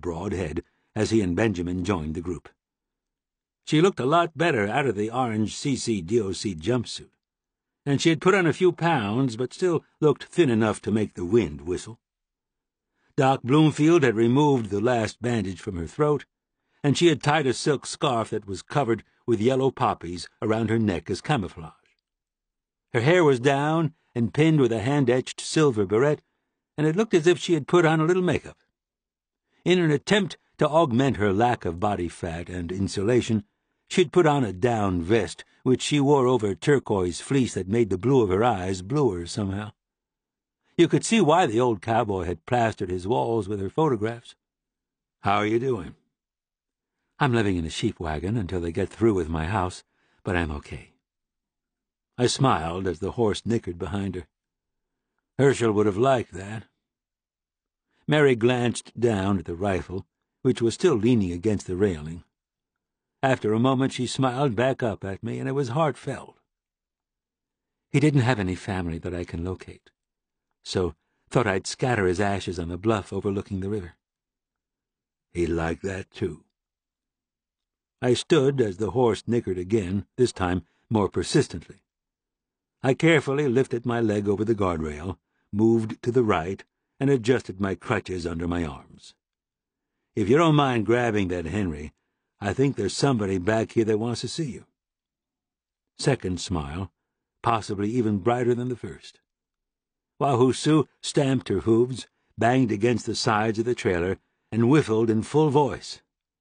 broad head as he and Benjamin joined the group. She looked a lot better out of the orange CCDOC jumpsuit, and she had put on a few pounds, but still looked thin enough to make the wind whistle. Doc Bloomfield had removed the last bandage from her throat, and she had tied a silk scarf that was covered with yellow poppies around her neck as camouflage. Her hair was down and pinned with a hand-etched silver barrette, and it looked as if she had put on a little makeup. In an attempt to augment her lack of body fat and insulation, she had put on a down vest, which she wore over turquoise fleece that made the blue of her eyes bluer somehow. You could see why the old cowboy had plastered his walls with her photographs. "How are you doing?" "I'm living in a sheep wagon until they get through with my house, but I'm okay." I smiled as the horse nickered behind her. Herschel would have liked that. Mary glanced down at the rifle, which was still leaning against the railing. After a moment she smiled back up at me, and it was heartfelt. "He didn't have any family that I can locate, so thought I'd scatter his ashes on the bluff overlooking the river." "He'd like that, too." I stood as the horse nickered again, this time more persistently. I carefully lifted my leg over the guardrail, moved to the right, and adjusted my crutches under my arms. "If you don't mind grabbing that Henry, I think there's somebody back here that wants to see you." Second smile, possibly even brighter than the first. Wahoo stamped her hooves, banged against the sides of the trailer, and whiffled in full voice.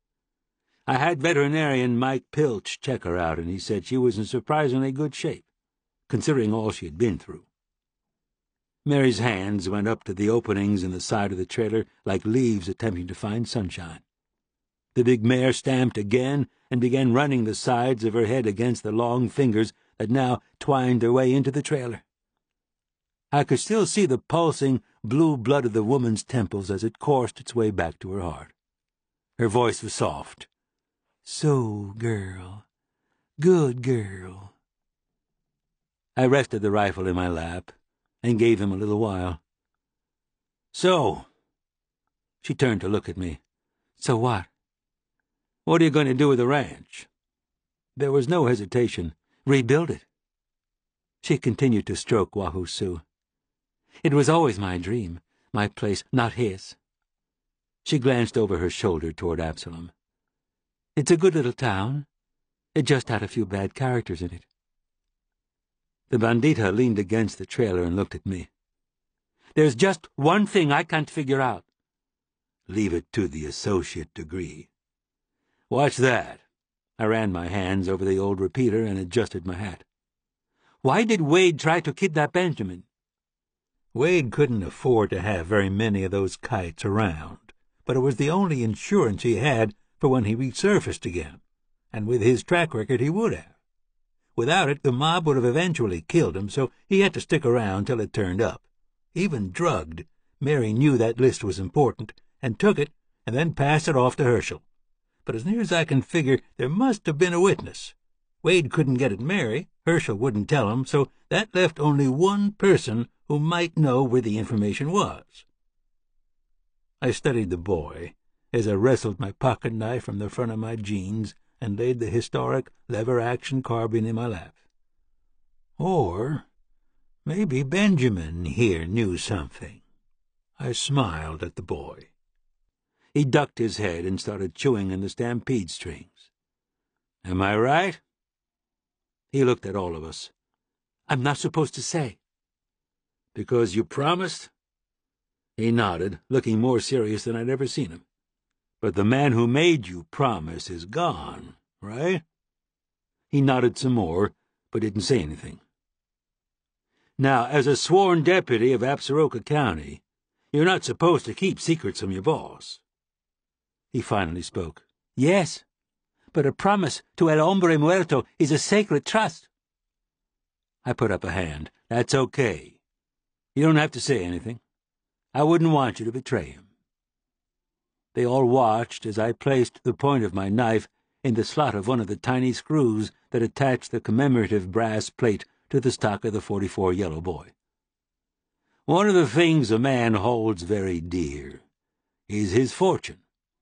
I had veterinarian Mike Pilch check her out, and he said she was in surprisingly good shape, considering all she had been through. Mary's hands went up to the openings in the side of the trailer like leaves attempting to find sunshine. The big mare stamped again and began running the sides of her head against the long fingers that now twined their way into the trailer. I could still see the pulsing blue blood of the woman's temples as it coursed its way back to her heart. Her voice was soft. "So, girl. Good girl." I rested the rifle in my lap and gave him a little while. "So," she turned to look at me. "So what?" "What are you going to do with the ranch?" There was no hesitation. "Rebuild it." She continued to stroke Wahoo. "It was always my dream, my place, not his." She glanced over her shoulder toward Absalom. "It's a good little town. It just had a few bad characters in it." The bandita leaned against the trailer and looked at me. "There's just one thing I can't figure out." "Leave it to the associate degree." "Watch that." I ran my hands over the old repeater and adjusted my hat. "Why did Wade try to kidnap Benjamin?" Wade couldn't afford to have very many of those kites around, but it was the only insurance he had for when he resurfaced again, and with his track record he would have. Without it, the mob would have eventually killed him, so he had to stick around till it turned up. Even drugged, Mary knew that list was important, and took it, and then passed it off to Herschel. But as near as I can figure, there must have been a witness. Wade couldn't get at Mary, Herschel wouldn't tell him, so that left only one person who might know where the information was. I studied the boy as I wrestled my pocket knife from the front of my jeans and laid the historic lever-action carbine in my lap. Or maybe Benjamin here knew something. I smiled at the boy. He ducked his head and started chewing in the stampede strings. "Am I right?" He looked at all of us. "I'm not supposed to say." "Because you promised?" He nodded, looking more serious than I'd ever seen him. "But the man who made you promise is gone, right?" He nodded some more, but didn't say anything. "Now, as a sworn deputy of Absaroka County, you're not supposed to keep secrets from your boss." He finally spoke. "Yes, but a promise to El Hombre Muerto is a sacred trust." I put up a hand. "That's okay. You don't have to say anything. I wouldn't want you to betray him." They all watched as I placed the point of my knife in the slot of one of the tiny screws that attached the commemorative brass plate to the stock of the .44 Yellow Boy. One of the things a man holds very dear is his fortune,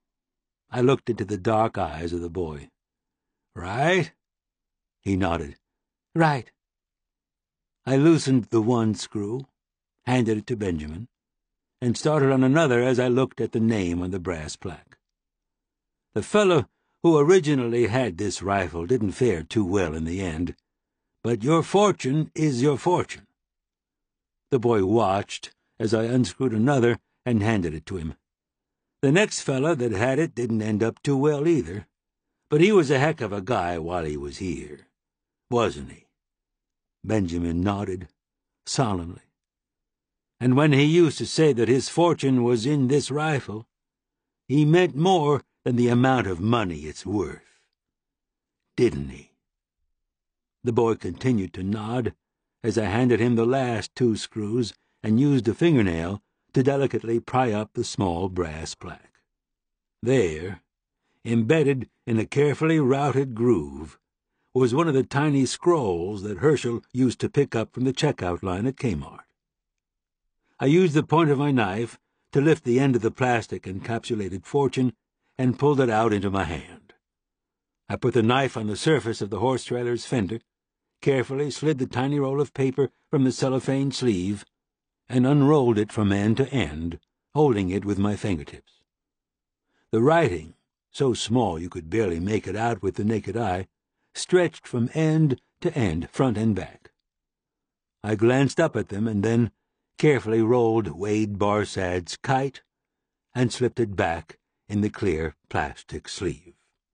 I looked into the dark eyes of the boy. "Right?" He nodded. "Right." I loosened the one screw, handed it to Benjamin, and started on another as I looked at the name on the brass plaque. The fellow who originally had this rifle didn't fare too well in the end, but your fortune is your fortune. The boy watched as I unscrewed another and handed it to him. The next fellow that had it didn't end up too well either, but he was a heck of a guy while he was here, wasn't he? Benjamin nodded, solemnly. And when he used to say that his fortune was in this rifle, he meant more than the amount of money it's worth. Didn't he? The boy continued to nod as I handed him the last 2 screws and used a fingernail to delicately pry up the small brass plaque. There, embedded in a carefully routed groove, was one of the tiny scrolls that Herschel used to pick up from the checkout line at Kmart. I used the point of my knife to lift the end of the plastic encapsulated fortune and pulled it out into my hand. I put the knife on the surface of the horse trailer's fender, carefully slid the tiny roll of paper from the cellophane sleeve, and unrolled it from end to end, holding it with my fingertips. The writing, so small you could barely make it out with the naked eye, stretched from end to end, front and back. I glanced up at them and then carefully rolled Wade Barsad's kite and slipped it back in the clear plastic sleeve.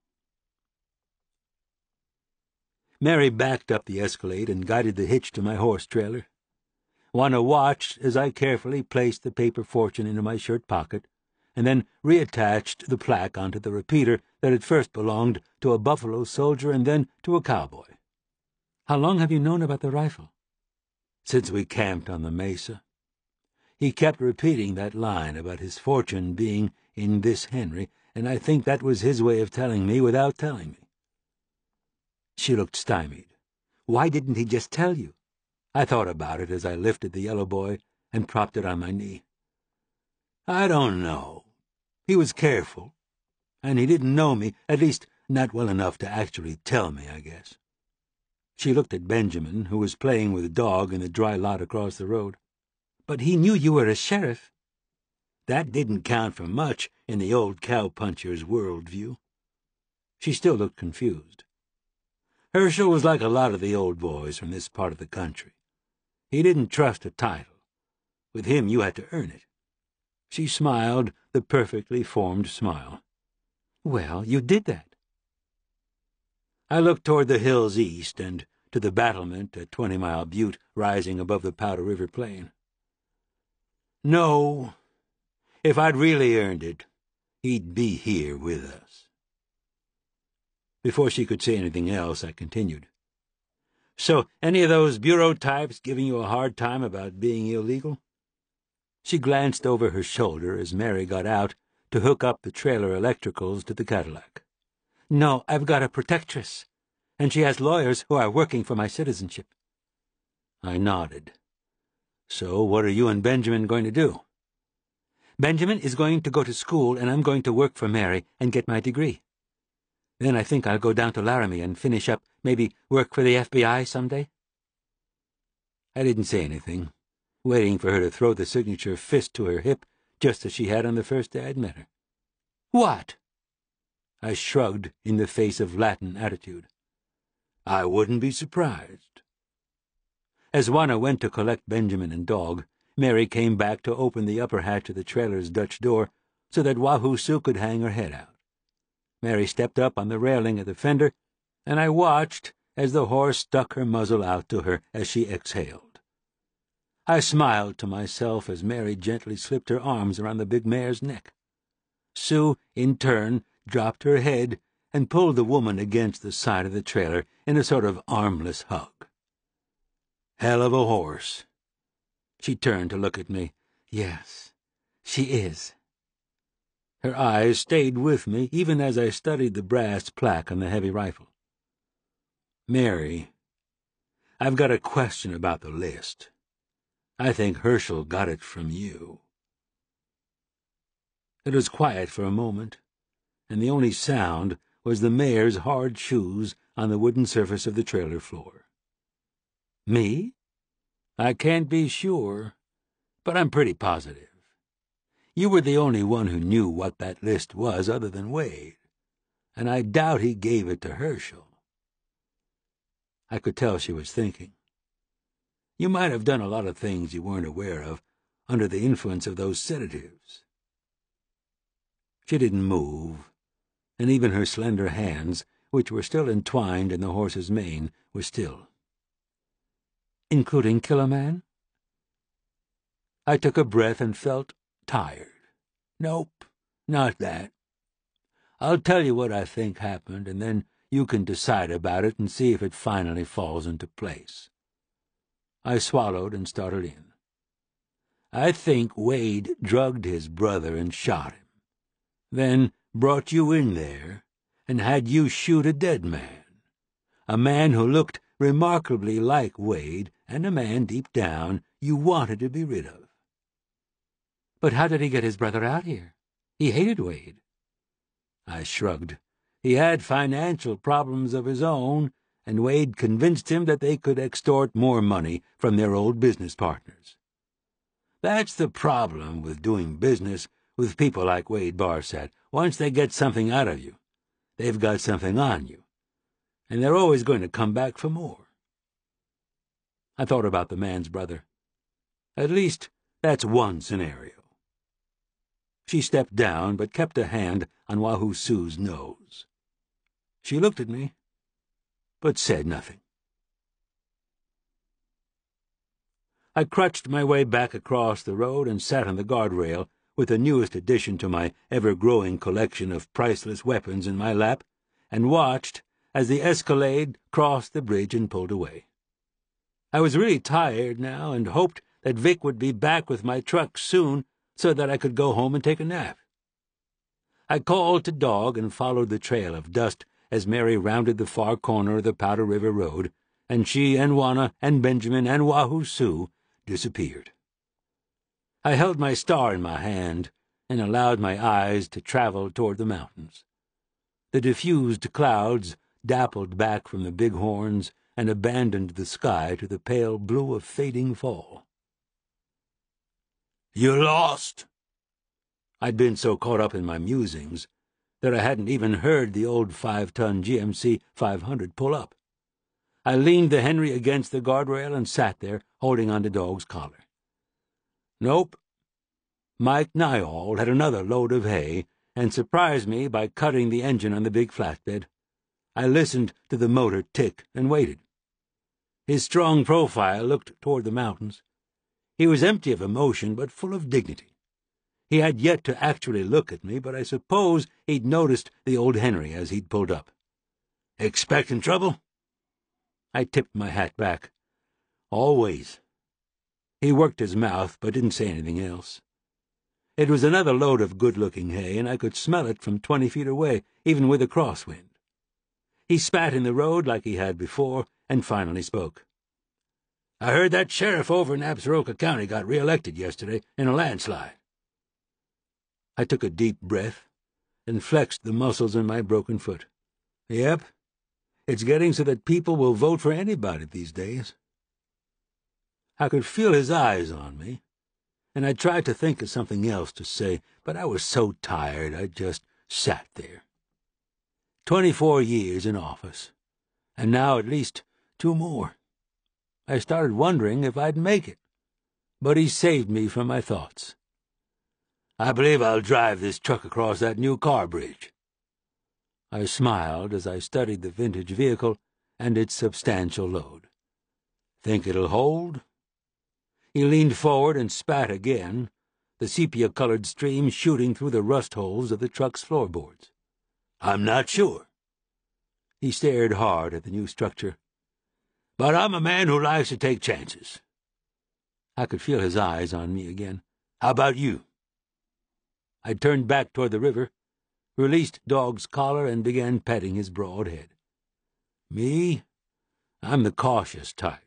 Mary backed up the Escalade and guided the hitch to my horse trailer. Juana watched as I carefully placed the paper fortune into my shirt pocket and then reattached the plaque onto the repeater that had first belonged to a buffalo soldier and then to a cowboy. "How long have you known about the rifle?" "Since we camped on the mesa." He kept repeating that line about his fortune being in this Henry, and I think that was his way of telling me without telling me. She looked stymied. "Why didn't he just tell you?" I thought about it as I lifted the yellow boy and propped it on my knee. "I don't know. He was careful, and he didn't know me, at least not well enough to actually tell me, I guess." She looked at Benjamin, who was playing with a dog in the dry lot across the road. "But he knew you were a sheriff." That didn't count for much in the old cowpuncher's world-view. She still looked confused. Herschel was like a lot of the old boys from this part of the country. He didn't trust a title. With him you had to earn it. She smiled the perfectly formed smile. "Well, you did that." I looked toward the hills east and to the battlement at 20 Mile Butte rising above the Powder River Plain. "No, if I'd really earned it, he'd be here with us." Before she could say anything else, I continued. "So, any of those bureau types giving you a hard time about being illegal?" She glanced over her shoulder as Mary got out to hook up the trailer electricals to the Cadillac. "No, I've got a protectress, and she has lawyers who are working for my citizenship." I nodded. "So what are you and Benjamin going to do?" "Benjamin is going to go to school, and I'm going to work for Mary and get my degree. Then I think I'll go down to Laramie and finish up, maybe work for the FBI someday." I didn't say anything, waiting for her to throw the signature fist to her hip, just as she had on the first day I'd met her. "What?" I shrugged in the face of Latin attitude. "I wouldn't be surprised." As Juana went to collect Benjamin and dog, Mary came back to open the upper hatch of the trailer's Dutch door so that Wahoo-Sue could hang her head out. Mary stepped up on the railing of the fender, and I watched as the horse stuck her muzzle out to her as she exhaled. I smiled to myself as Mary gently slipped her arms around the big mare's neck. Sue, in turn, dropped her head and pulled the woman against the side of the trailer in a sort of armless hug. "Hell of a horse." She turned to look at me. "Yes, she is." Her eyes stayed with me even as I studied the brass plaque on the heavy rifle. "Mary, I've got a question about the list. I think Herschel got it from you." It was quiet for a moment, and the only sound was the mare's hard shoes on the wooden surface of the trailer floor. Me? I can't be sure, but I'm pretty positive. You were the only one who knew what that list was other than Wade, and I doubt he gave it to Herschel. I could tell she was thinking. You might have done a lot of things you weren't aware of under the influence of those sedatives. She didn't move, and even her slender hands, which were still entwined in the horse's mane, were still. Including kill a man? I took a breath and felt tired. Nope, not that. I'll tell you what I think happened, and then you can decide about it and see if it finally falls into place. I swallowed and started in. I think Wade drugged his brother and shot him, then brought you in there and had you shoot a dead man, a man who looked remarkably like Wade and a man deep down you wanted to be rid of. But how did he get his brother out here? He hated Wade. I shrugged. He had financial problems of his own, and Wade convinced him that they could extort more money from their old business partners. That's the problem with doing business with people like Wade Barsad. Once they get something out of you, they've got something on you, and they're always going to come back for more. I thought about the man's brother. At least that's one scenario. She stepped down, but kept a hand on Wahoo Sue's nose. She looked at me, but said nothing. I crutched my way back across the road and sat on the guardrail with the newest addition to my ever-growing collection of priceless weapons in my lap, and watched as the Escalade crossed the bridge and pulled away. I was really tired now and hoped that Vic would be back with my truck soon so that I could go home and take a nap. I called to Dog and followed the trail of dust as Mary rounded the far corner of the Powder River Road, and she and Juana and Benjamin and Wahoo Sue disappeared. I held my star in my hand and allowed my eyes to travel toward the mountains. The diffused clouds dappled back from the bighorns and abandoned the sky to the pale blue of fading fall. "You lost?" I'd been so caught up in my musings that I hadn't even heard the old 5-ton GMC 500 pull up. I leaned the Henry against the guardrail and sat there, holding on to Dog's collar. Nope. Mike Nyall had another load of hay and surprised me by cutting the engine on the big flatbed. I listened to the motor tick and waited. His strong profile looked toward the mountains. He was empty of emotion, but full of dignity. He had yet to actually look at me, but I suppose he'd noticed the old Henry as he'd pulled up. "Expecting trouble?" I tipped my hat back. "Always." He worked his mouth, but didn't say anything else. It was another load of good-looking hay, and I could smell it from 20 feet away, even with a crosswind. He spat in the road like he had before, and finally spoke. "I heard that sheriff over in Absaroka County got re-elected yesterday in a landslide." I took a deep breath and flexed the muscles in my broken foot. Yep, it's getting so that people will vote for anybody these days. I could feel his eyes on me, and I tried to think of something else to say, but I was so tired I just sat there. 24 years in office, and now at least 2 more. I started wondering if I'd make it, but he saved me from my thoughts. "I believe I'll drive this truck across that new car bridge." I smiled as I studied the vintage vehicle and its substantial load. "Think it'll hold?" He leaned forward and spat again, the sepia-colored stream shooting through the rust holes of the truck's floorboards. "I'm not sure." He stared hard at the new structure. "But I'm a man who likes to take chances." I could feel his eyes on me again. "How about you?" I turned back toward the river, released Dog's collar, and began petting his broad head. Me? I'm the cautious type.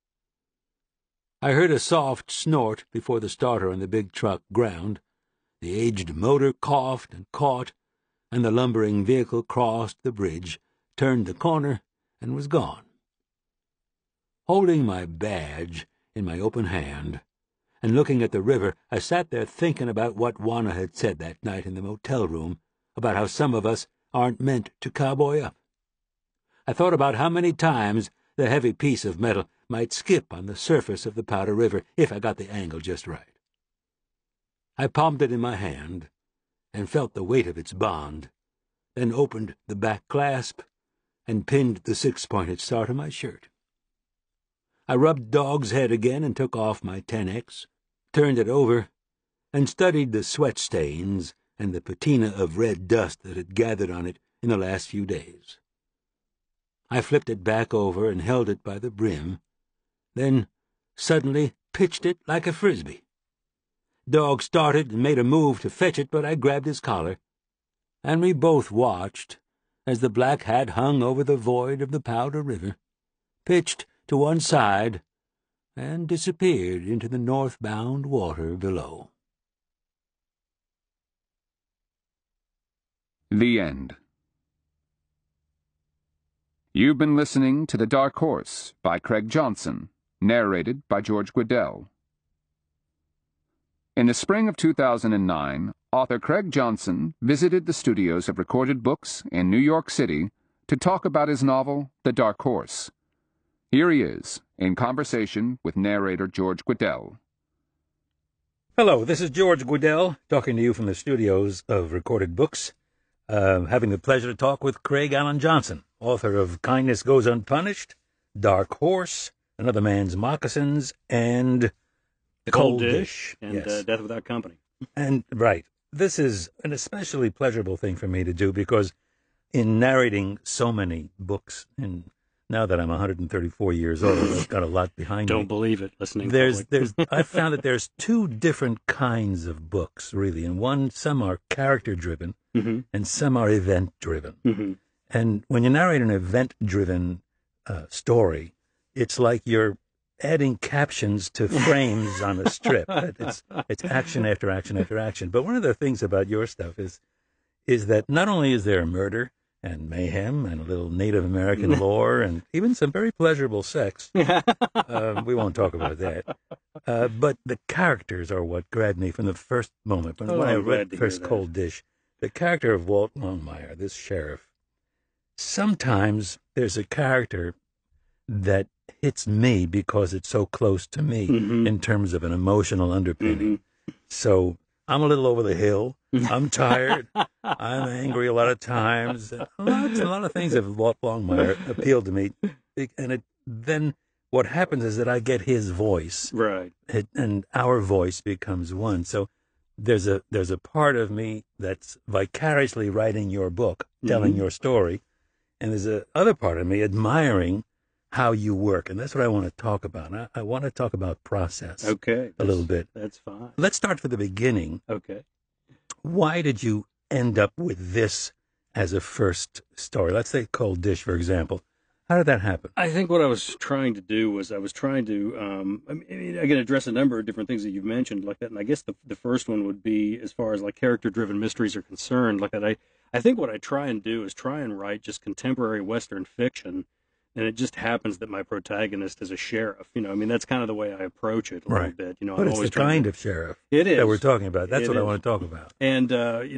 I heard a soft snort before the starter on the big truck ground. The aged motor coughed and caught, and the lumbering vehicle crossed the bridge, turned the corner, and was gone. Holding my badge in my open hand and looking at the river, I sat there thinking about what Juana had said that night in the motel room about how some of us aren't meant to cowboy up. I thought about how many times the heavy piece of metal might skip on the surface of the Powder River if I got the angle just right. I palmed it in my hand and felt the weight of its bond, then opened the back clasp and pinned the 6-pointed star to my shirt. I rubbed Dog's head again and took off my 10X, turned it over, and studied the sweat stains and the patina of red dust that had gathered on it in the last few days. I flipped it back over and held it by the brim, then suddenly pitched it like a frisbee. Dog started and made a move to fetch it, but I grabbed his collar, and we both watched as the black hat hung over the void of the Powder River, pitched to one side, and disappeared into the northbound water below. The End. You've been listening to The Dark Horse by Craig Johnson, narrated by George Guidall. In the spring of 2009, author Craig Johnson visited the studios of Recorded Books in New York City to talk about his novel, The Dark Horse. Here he is, in conversation with narrator George Guidall. Hello, this is George Guidall, talking to you from the studios of Recorded Books, having the pleasure to talk with Craig Allen Johnson, author of Kindness Goes Unpunished, Dark Horse, Another Man's Moccasins, and The Cold Dish, and yes. Death Without Company. And, right, this is an especially pleasurable thing for me to do because in narrating so many books, and now that I'm 134 years old, I've got a lot behind me. Don't believe it, listening. I've found that there's two different kinds of books, really, and some are character-driven, mm-hmm. and some are event-driven. Mm-hmm. And when you narrate an event-driven story, it's like you're adding captions to frames on a strip. It's action after action after action. But one of the things about your stuff is that not only is there murder and mayhem and a little Native American lore and even some very pleasurable sex, we won't talk about that, but the characters are what grabbed me from the first moment. When I read first Cold Dish, the character of Walt Longmire, this sheriff, sometimes there's a character that hits me because it's so close to me mm-hmm. in terms of an emotional underpinning. Mm-hmm. So I'm a little over the hill. I'm tired. I'm angry a lot of times. A lot of things of Walt Longmire appealed to me. And then what happens is that I get his voice. Right. And our voice becomes one. So there's a part of me that's vicariously writing your book, telling mm-hmm. your story. And there's a other part of me admiring how you work, and that's what I want to talk about. I want to talk about process. Okay. A little bit. That's fine. Let's start from the beginning. Okay. Why did you end up with this as a first story? Let's say Cold Dish, for example. How did that happen? I think what I was trying to do was I can address a number of different things that you've mentioned like that, and I guess the first one would be as far as like character-driven mysteries are concerned, like that. I think what I try and do is try and write just contemporary Western fiction. And it just happens that my protagonist is a sheriff. That's kind of the way I approach it a little bit. But I'm it's the kind of sheriff it is. that we're talking about. That's what I want to talk about. And,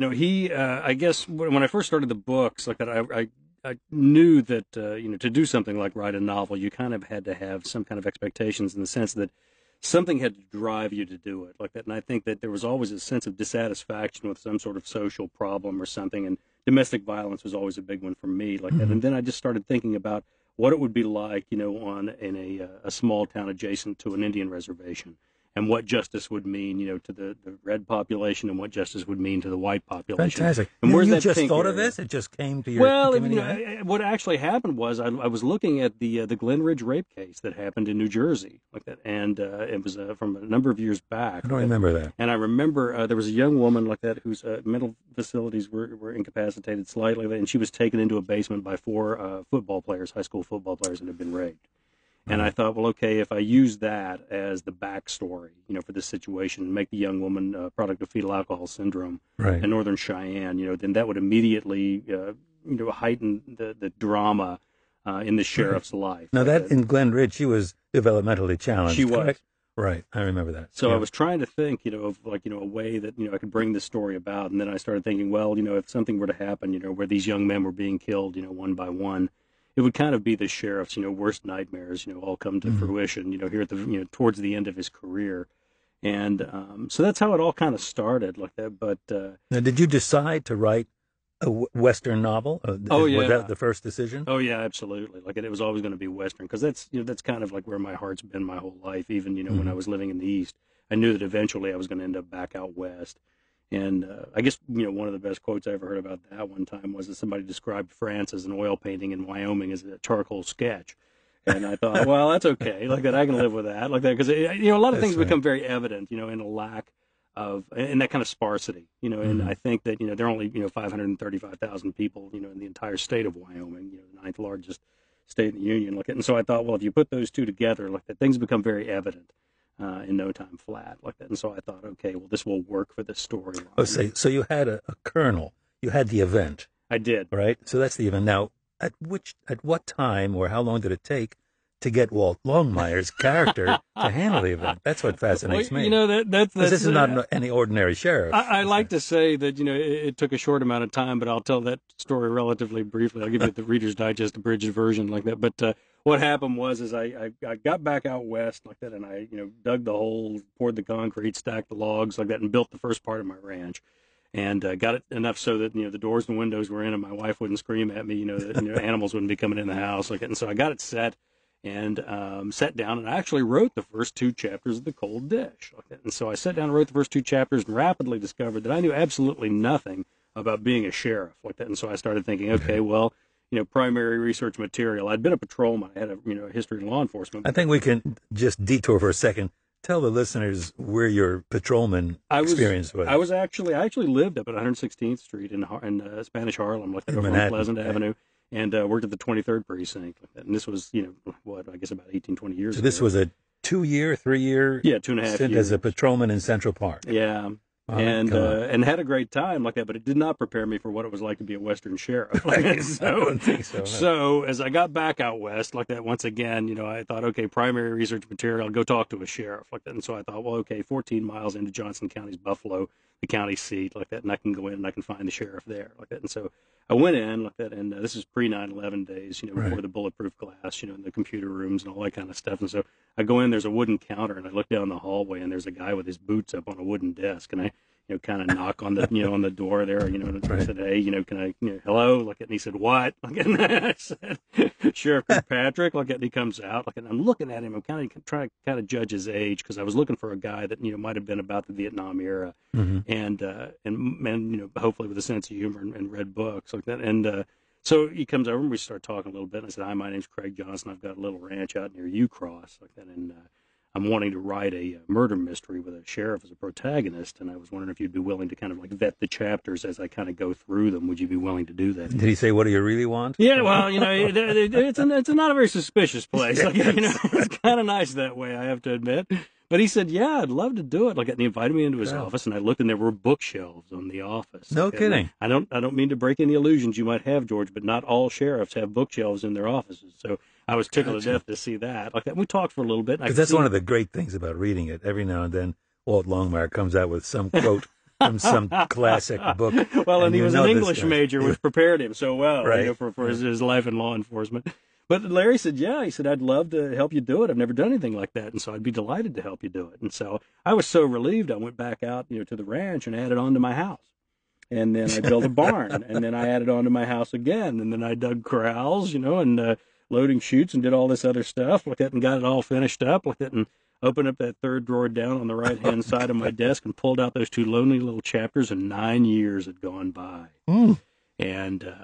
I guess when I first started the books, like that, I knew that, to do something like write a novel, you kind of had to have some kind of expectations in the sense that something had to drive you to do it like that. And I think that there was always a sense of dissatisfaction with some sort of social problem or something. And domestic violence was always a big one for me like that. And then I just started thinking about what it would be like, in a small town adjacent to an Indian reservation, and what justice would mean, to the red population, and what justice would mean to the white population. Fantastic. And where's you that just thought of this? It just came to your... Well, what actually happened was I was looking at the Glen Ridge rape case that happened in New Jersey, like that, and it was from a number of years back. I don't remember that. And I remember there was a young woman like that whose mental facilities were incapacitated slightly, and she was taken into a basement by four high school football players that had been raped. And I thought, well, okay, if I use that as the backstory, for this situation, make the young woman a product of fetal alcohol syndrome Right. in Northern Cheyenne, then that would immediately, heighten the drama in the sheriff's life. Now, Like that in Glen Ridge, she was developmentally challenged. She was. Correct? Right. I remember that. So Yeah. I was trying to think, of a way that, I could bring this story about. And then I started thinking, well, if something were to happen, where these young men were being killed, one by one, it would kind of be the sheriff's, worst nightmares, all come to fruition, here at the, towards the end of his career. And so that's how it all kind of started like that. But Now, did you decide to write a Western novel? Oh, Was yeah. that the first decision? Oh yeah, absolutely. Like it was always going to be Western because that's kind of like where my heart's been my whole life. Even when I was living in the East, I knew that eventually I was going to end up back out West. And I guess one of the best quotes I ever heard about that one time was that somebody described France as an oil painting and Wyoming as a charcoal sketch. And I thought, well, that's okay. Like that, I can live with that. Like that, because a lot of things become very evident, in a lack of, in that kind of sparsity, and I think that, there are only, 535,000 people, in the entire state of Wyoming, the ninth largest state in the Union. Like, and so I thought, well, if you put those two together, like that, things become very evident in no time flat like that. And so I thought, okay, well, this will work for this storyline. Oh, so you had a kernel. You had the event, I did. right? So that's the event. Now, at what time or how long did it take to get Walt Longmire's character to handle the event? That's what fascinates me. That's 'Cause this is not any ordinary sheriff. I like to say that, it took a short amount of time, but I'll tell that story relatively briefly. I'll give you the Reader's Digest abridged version like that. But what happened was I got back out west like that, and I, dug the hole, poured the concrete, stacked the logs like that, and built the first part of my ranch. And got it enough so that, the doors and windows were in, and my wife wouldn't scream at me, that animals wouldn't be coming in the house like that. And so I got it set. And sat down, and I actually wrote the first two chapters of The Cold Dish. And so I sat down and wrote the first two chapters and rapidly discovered that I knew absolutely nothing about being a sheriff like that. And so I started thinking, okay, well, primary research material. I'd been a patrolman. I had a history in law enforcement. I think we can just detour for a second. Tell the listeners where your patrolman experience was. I actually lived up at 116th Street in Spanish Harlem, like that, over on Pleasant Avenue. And worked at the 23rd Precinct. And this was, I guess about 18, 20 years ago. So this was a 2-year, 3-year 2.5 stint years. as a patrolman in Central Park. Yeah. And had a great time like that, but it did not prepare me for what it was like to be a Western sheriff. I don't think so. No. So as I got back out west like that, once again, I thought, okay, primary research material, I'll go talk to a sheriff like that. And so I thought, well, okay, 14 miles into Johnson County's Buffalo, the county seat like that, and I can go in and I can find the sheriff there like that. And so I went in like that, and this is pre 9/11 days, before the bulletproof glass, in the computer rooms and all that kind of stuff. And so I go in, there's a wooden counter, and I look down the hallway, and there's a guy with his boots up on a wooden desk, and I, kind of knock on the, on the door there, and I said, hey, can I, hello? Like, and he said, what? Like, and I said, Sheriff Kirkpatrick. Like, and he comes out, like, and I'm looking at him. I'm kind of trying to judge his age because I was looking for a guy that, might have been about the Vietnam era, and hopefully with a sense of humor and read books like that. And so he comes over and we start talking a little bit. And I said, hi, my name's Craig Johnson. I've got a little ranch out near Ucross like that, and I'm wanting to write a murder mystery with a sheriff as a protagonist, and I was wondering if you'd be willing to kind of like vet the chapters as I kind of go through them. Would you be willing to do that? Did he say, what do you really want? Yeah, well, it's not a very suspicious place. Like, it's kind of nice that way, I have to admit. But he said, yeah, I'd love to do it. Like, and he invited me into his office, and I looked, and there were bookshelves on the office. No kidding. I don't mean to break any illusions you might have, George, but not all sheriffs have bookshelves in their offices. So I was tickled to death to see that. Like that, we talked for a little bit. Because that's one of the great things about reading it. Every now and then, Walt Longmire comes out with some quote from some classic book. Well, and he was an English major, which prepared him so well right. For his life in law enforcement. But Larry said, yeah, he said, I'd love to help you do it. I've never done anything like that. And so I'd be delighted to help you do it. And so I was so relieved. I went back out, to the ranch and added on to my house. And then I built a barn, and then I added on to my house again. And then I dug corrals, and loading chutes and did all this other stuff like that and got it all finished up like that and opened up that third drawer down on the right-hand side of my desk and pulled out those two lonely little chapters, and 9 years had gone by. And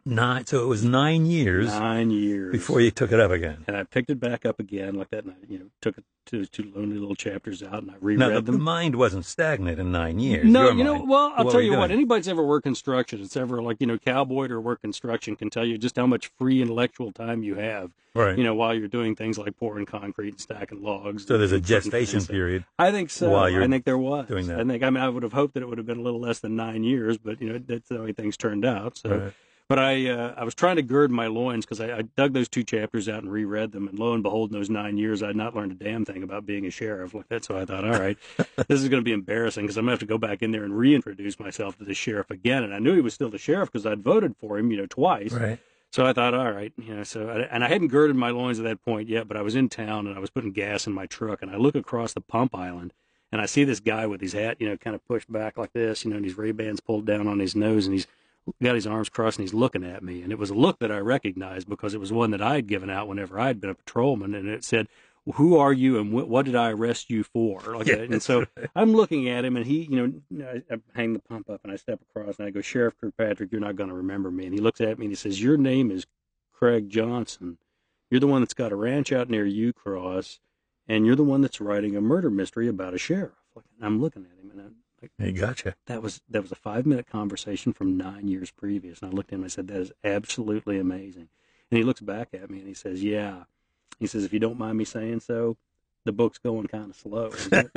So it was 9 years 9 years. before you took it up again. And I picked it back up again like that, and I, took it to those 2 lonely little chapters out, and I reread Now, them. the mind wasn't stagnant in 9 years. No, your mind. well, I'll What tell were you what, doing? anybody's ever worked construction, it's ever like, cowboyed or worked construction can tell you just how much free intellectual time you have, Right. while you're doing things like pouring concrete and stacking logs. So there's a and putting gestation things in. period. I think so. while you're I think there was. doing that. I would have hoped that it would have been a little less than 9 years, but, that's the way things turned out. So. Right. But I was trying to gird my loins because I dug those 2 chapters out and reread them, and lo and behold, in those 9 years, I had not learned a damn thing about being a sheriff like that. So I thought, all right, this is going to be embarrassing because I'm going to have to go back in there and reintroduce myself to the sheriff again. And I knew he was still the sheriff because I'd voted for him, twice. Right. So I thought, all right, and I hadn't girded my loins at that point yet, but I was in town and I was putting gas in my truck, and I look across the pump island and I see this guy with his hat, kind of pushed back like this, and his Ray-Bans pulled down on his nose, and he's got his arms crossed and he's looking at me. And it was a look that I recognized because it was one that I had given out whenever I had been a patrolman. And it said, "Who are you and what did I arrest you for?" Like that. And so I'm looking at him, and he, I hang the pump up and I step across and I go, "Sheriff Kirkpatrick, you're not going to remember me." And he looks at me and he says, "Your name is Craig Johnson. You're the one that's got a ranch out near Ucross, and you're the one that's writing a murder mystery about a sheriff." And I'm looking at him, and I'm like, He gotcha. that was a 5-minute conversation from 9 years previous. And I looked at him and I said, "That is absolutely amazing." And he looks back at me and he says, "Yeah." He says, "If you don't mind me saying so, the book's going kind of slow." So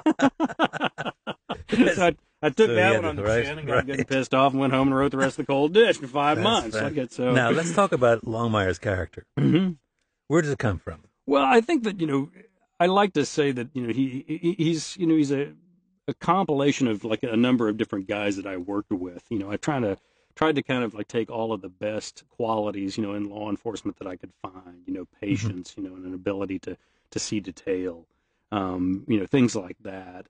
I took that one on the chin and got getting pissed off and went home and wrote the rest of the Cold Dish for 5 months. So Now, let's talk about Longmire's character. Mhm. Where does it come from? Well, I think that, I like to say that, he's a compilation of like a number of different guys that I worked with. I tried to kind of like take all of the best qualities, in law enforcement that I could find, patience, and an ability to see detail, things like that.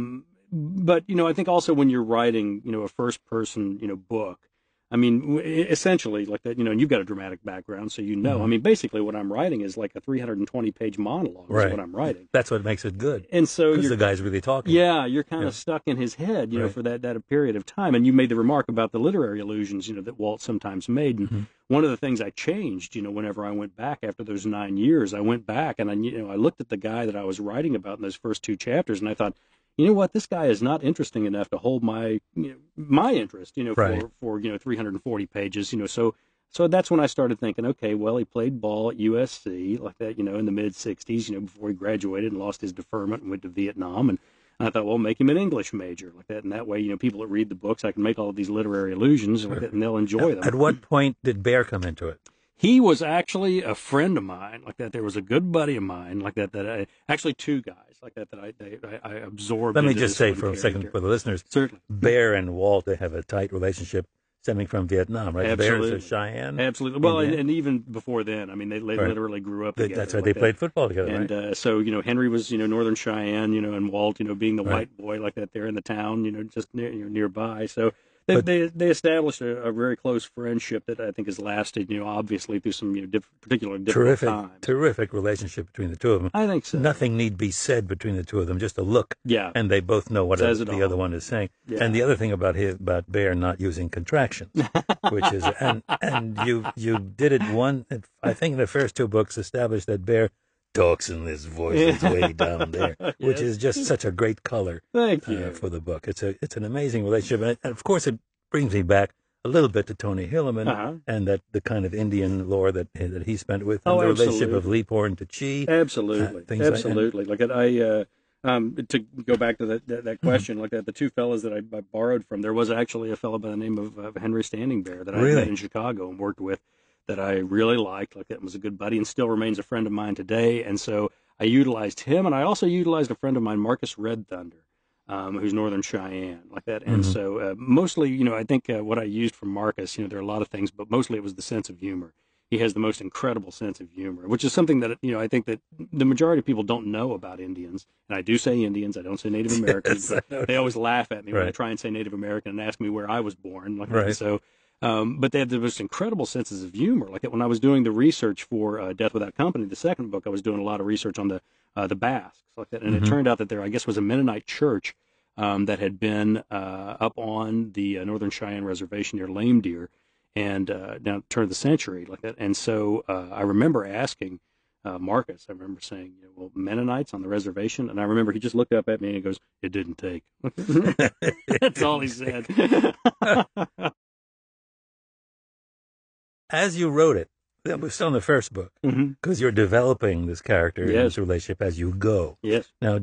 But, I think also when you're writing, a first person, book, I mean, essentially like that, and you've got a dramatic background, so I mean, basically what I'm writing is like a 320-page monologue is what I'm writing. That's what makes it good. And so the guy's really talking. Yeah, you're kind of stuck in his head, for that period of time. And you made the remark about the literary illusions, that Walt sometimes made. And one of the things I changed, whenever I went back after those 9 years, I went back and I looked at the guy that I was writing about in those first 2 chapters, and I thought, you know what, this guy is not interesting enough to hold my interest, for 340 pages, So that's when I started thinking, okay, well, he played ball at USC like that, in the mid 60s, before he graduated and lost his deferment and went to Vietnam. And I thought, well, make him an English major like that. And that way, people that read the books, I can make all of these literary allusions like that, and they'll enjoy them. At what point did Bear come into it? He was actually a friend of mine like that. There was a good buddy of mine like that, actually 2 guys like that I absorbed. Let me into just this say one for a second character. for the listeners, Certainly. Bear and Walt, they have a tight relationship stemming from Vietnam, right? Absolutely. Bear's a Cheyenne. Absolutely. Well, Indian. and even before then, I mean, they literally grew up together. That's right. like They played football together, And right? so, Henry was, Northern Cheyenne, and Walt, being the white boy like that there in the town, just nearby. So they established a very close friendship that I think has lasted, obviously through some particularly difficult times. Terrific relationship between the two of them. I think so. Nothing need be said between the two of them, just a look. Yeah. And they both know what Says it the all. other one is saying. Yeah. And the other thing about Bear not using contractions, which is and you did it I think the first 2 books established that Bear talks in this voice that's way down there, which is just such a great color. Thank you. For the book. It's an amazing relationship, and of course it brings me back a little bit to Tony Hillerman and that the kind of Indian lore that he spent with, and the relationship of Leaphorn to Chi. Absolutely, absolutely. Like to go back to that question, like that, the 2 fellas that I borrowed from, there was actually a fellow by the name of Henry Standing Bear that I met in Chicago and worked with that I really liked. Like that was a good buddy and still remains a friend of mine today. And so I utilized him, and I also utilized a friend of mine, Marcus Red Thunder, who's Northern Cheyenne, like that. And so mostly, I think what I used from Marcus, there are a lot of things, but mostly it was the sense of humor. He has the most incredible sense of humor, which is something that, I think that the majority of people don't know about Indians. And I do say Indians, I don't say Native Americans, but they always laugh at me when I try and say Native American and ask me where I was born. Like that. So, but they have the most incredible senses of humor. Like when I was doing the research for Death Without Company, the second book, I was doing a lot of research on the Basques, like that. And it turned out that there, I guess, was a Mennonite church that had been up on the Northern Cheyenne Reservation near Lame Deer. and down turn of the century like that. And so I remember asking Marcus, I remember saying, well, Mennonites on the reservation, and I remember he just looked up at me and he goes, "It didn't take." That's all he said. As you wrote it, that was still in the first book, because you're developing this character and this relationship as you go. Yes. Now,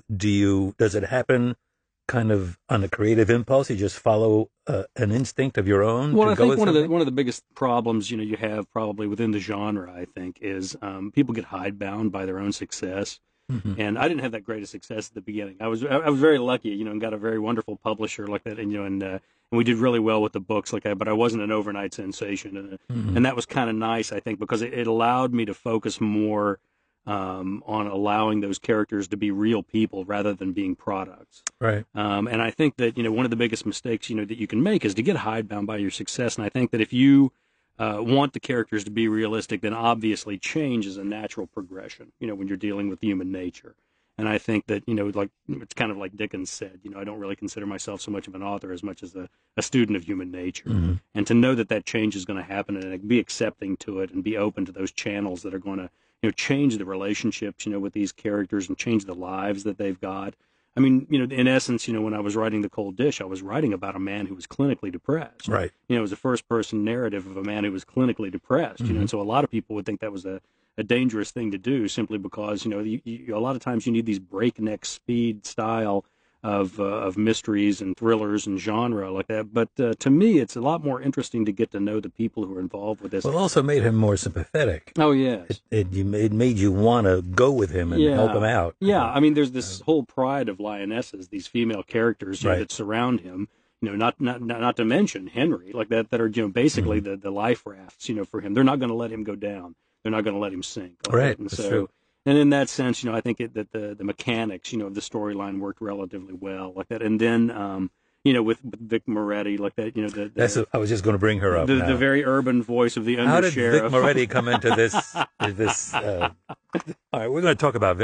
does it happen kind of on a creative impulse? You just follow an instinct of your own? Well, to I go think with one of the biggest problems you have probably within the genre, I think, is people get hidebound by their own success. And I didn't have that great a success at the beginning. I was very lucky, and got a very wonderful publisher like that, and we did really well with the books like that. But I wasn't an overnight sensation, and that was kind of nice, I think, because it allowed me to focus more on allowing those characters to be real people rather than being products. Right. And I think that one of the biggest mistakes that you can make is to get hidebound by your success. And I think that if you want the characters to be realistic, then obviously change is a natural progression, when you're dealing with human nature. And I think that, like it's kind of like Dickens said, I don't really consider myself so much of an author as much as a student of human nature. And to know that change is going to happen and be accepting to it and be open to those channels that are going to, change the relationships, with these characters and change the lives that they've got. I mean, in essence, when I was writing The Cold Dish, I was writing about a man who was clinically depressed. Right. It was a first-person narrative of a man who was clinically depressed. And so a lot of people would think that was a dangerous thing to do simply because, a lot of times you need these breakneck speed style of mysteries and thrillers and genre like that. But to me, it's a lot more interesting to get to know the people who are involved with this. Well, it also made him more sympathetic. Oh, yes. It made you want to go with him and help him out. Yeah, I mean, there's this whole pride of lionesses, these female characters that surround him. Not to mention Henry, like that are basically the life rafts, for him. They're not going to let him go down. They're not going to let him sink. Like right. And That's true. And in that sense, I think that the mechanics, of the storyline worked relatively well, like that. And then, with Vic Moretti, like that, I was just going to bring her up. The very urban voice of the undersheriff. How did Vic Moretti come into this? All right, we're going to talk about